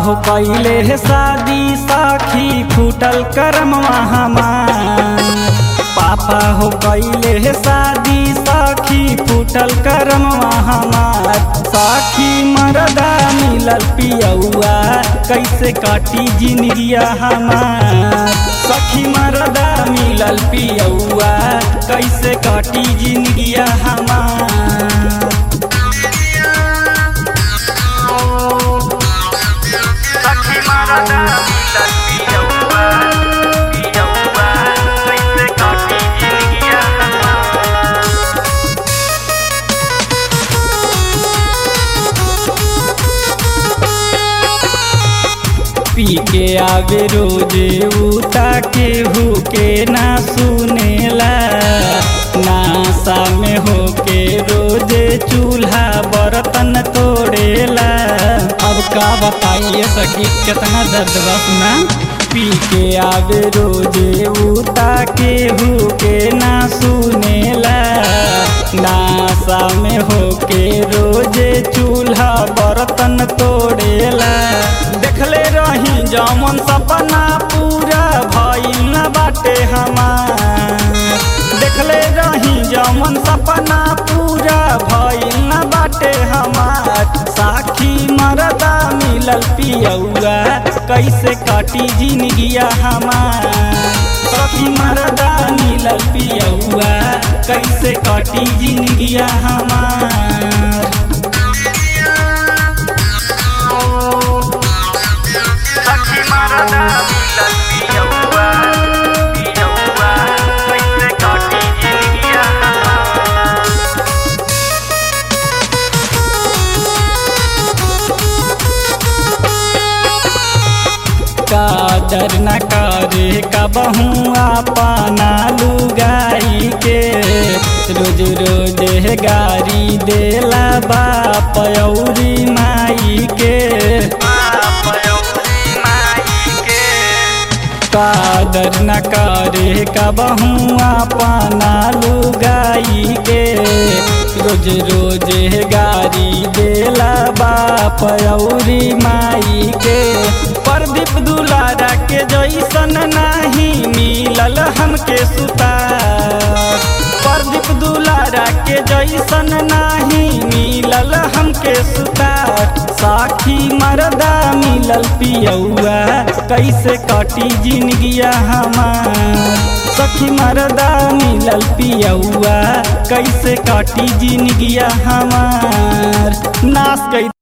हो कैले है शादी साखी फूटल करमवा हमार। पापा हो कैले है शादी साखी फूटल करमवा हमार। साखी मरदा मिलल पियौआ कैसे काटी जिंदगिया हमार। सखी मरदा मिलल पियौआ कैसे काटी जिंदगिया हमार। सखी मरदा मिलल पियौआ कैसे काटी जिंदगिया हमार। पी के आवे रोजे उता केहू के ना सुनेला। नासा में होके रोजे चूल्हा बर्तन तोड़ेला। अब का बताइए सखी कितना दर्द बा सुना। पी के आवे रोजे उता केहू के ना सुनेला। नासा में होके रोजे चूल्हा बर्तन तोड़ेला। देखले रही जमन सपना पूरा भइल न बाटे हमार। देखले रही जमन सपना पूरा भइल न बाटे हमार। साखी मरदा मिलल पियौआ कैसे काटी जिंदगिया हमार। सखी मरदा मिलल पियौआ कैसे काटी जिंदगिया हमार। सखी मरदा मिलल पियौआ कैसे काटी जिंदगिया हमार। कादर न करे कबहू अपना लुगाई के। रोज रोज गारी देला बाप औरी माई के। कादर न करे कबहू अपना लुगाई के। रोज रोज गारी देला बाप औरी माई के। प्रदीप दुलारा के जैसन नाही मिलल हमके सुतार। प्रदीप दुलारा के जैसन नाही मिलल हमके सुतार। साखी मरदा मिलल पियौआ कैसे काटी जिंदगिया हमार। सखी मरदा मिलल पियौआ कैसे काटी जिंदगिया हमार। नाश